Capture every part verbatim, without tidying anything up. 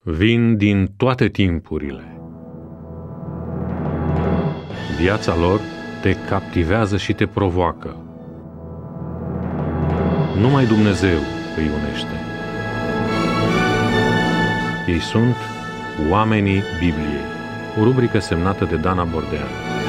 vin din toate timpurile. Viața lor te captivează și te provoacă. Numai Dumnezeu îi unește. Ei sunt oamenii Bibliei, o rubrică semnată de Dana Bordean.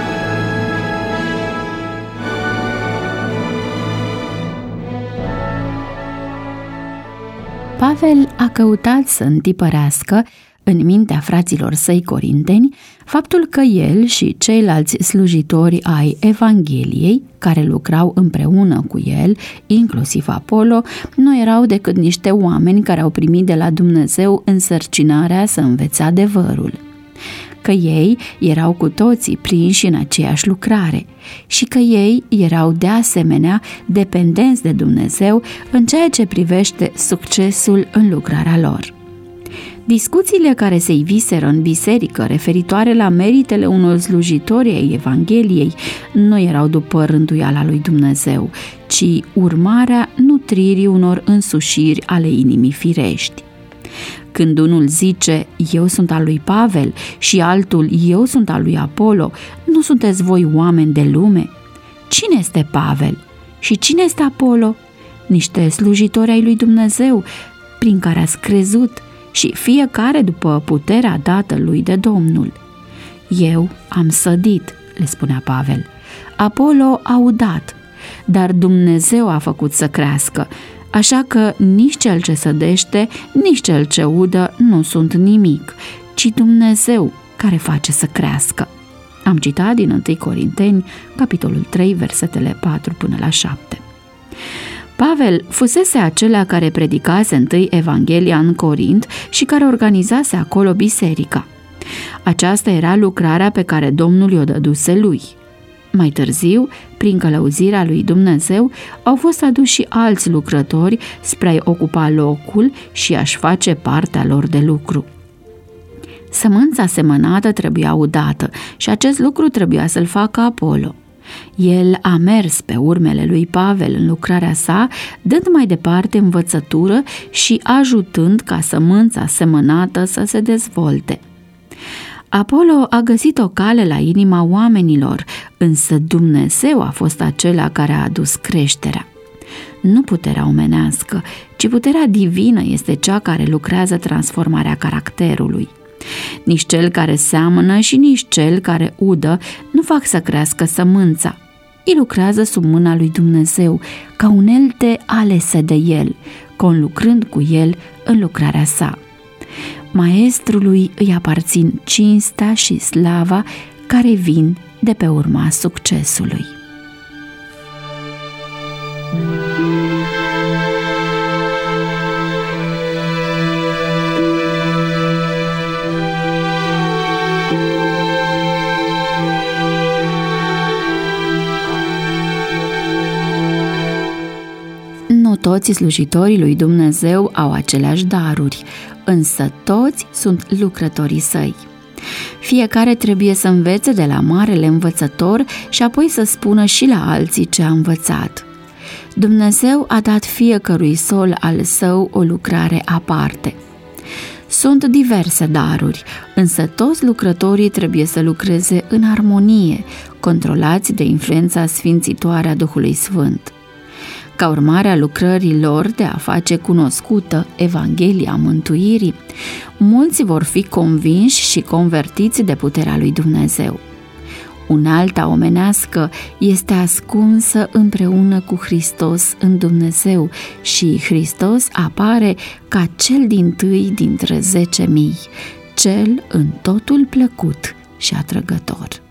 Pavel a căutat să întipărească în mintea fraților săi corinteni faptul că el și ceilalți slujitori ai Evangheliei, care lucrau împreună cu el, inclusiv Apollo, nu erau decât niște oameni care au primit de la Dumnezeu însărcinarea să învețe adevărul, că ei erau cu toții prinși în aceeași lucrare și că ei erau de asemenea dependenți de Dumnezeu în ceea ce privește succesul în lucrarea lor. Discuțiile care se iviseră în biserică referitoare la meritele unor slujitori ai Evangheliei nu erau după rânduiala lui Dumnezeu, ci urmarea nutririi unor însușiri ale inimii firești. Când unul zice, eu sunt al lui Pavel, și altul, eu sunt al lui Apollo, nu sunteți voi oameni de lume? Cine este Pavel? Și cine este Apollo? Niște slujitori ai lui Dumnezeu, prin care ați crezut, și fiecare după puterea dată lui de Domnul. Eu am sădit, le spunea Pavel, Apollo a udat, dar Dumnezeu a făcut să crească, așa că nici cel ce sădește, nici cel ce udă nu sunt nimic, ci Dumnezeu care face să crească. Am citat din întâi Corinteni, capitolul trei, versetele patru până la șapte. Pavel fusese acela care predicase întâi Evanghelia în Corint și care organizase acolo biserica. Aceasta era lucrarea pe care Domnul i-o dăduse lui. Mai târziu, prin călăuzirea lui Dumnezeu, au fost aduși și alți lucrători spre a-i ocupa locul și a-și face partea lor de lucru. Sămânța semănată trebuia udată și acest lucru trebuia să-l facă Apollo. El a mers pe urmele lui Pavel în lucrarea sa, dând mai departe învățătură și ajutând ca sămânța semănată să se dezvolte. Apollo a găsit o cale la inima oamenilor, însă Dumnezeu a fost acela care a adus creșterea. Nu puterea omenească, ci puterea divină este cea care lucrează transformarea caracterului. Nici cel care seamănă și nici cel care udă nu fac să crească sămânța. Ei lucrează sub mâna lui Dumnezeu, ca unelte alese de El, conlucrând cu El în lucrarea sa. Maestrului îi aparțin cinstea și slava care vin de pe urma succesului. Nu toți slujitorii lui Dumnezeu au aceleași daruri, însă toți sunt lucrătorii săi. Fiecare trebuie să învețe de la marele învățător și apoi să spună și la alții ce a învățat. Dumnezeu a dat fiecărui sol al său o lucrare aparte. Sunt diverse daruri, însă toți lucrătorii trebuie să lucreze în armonie, controlați de influența sfințitoare a Duhului Sfânt. Ca urmare a lucrării lor de a face cunoscută Evanghelia mântuirii, mulți vor fi convinși și convertiți de puterea lui Dumnezeu. Unealta omenească este ascunsă împreună cu Hristos în Dumnezeu și Hristos apare ca cel dintâi dintre zece mii, cel în totul plăcut și atrăgător.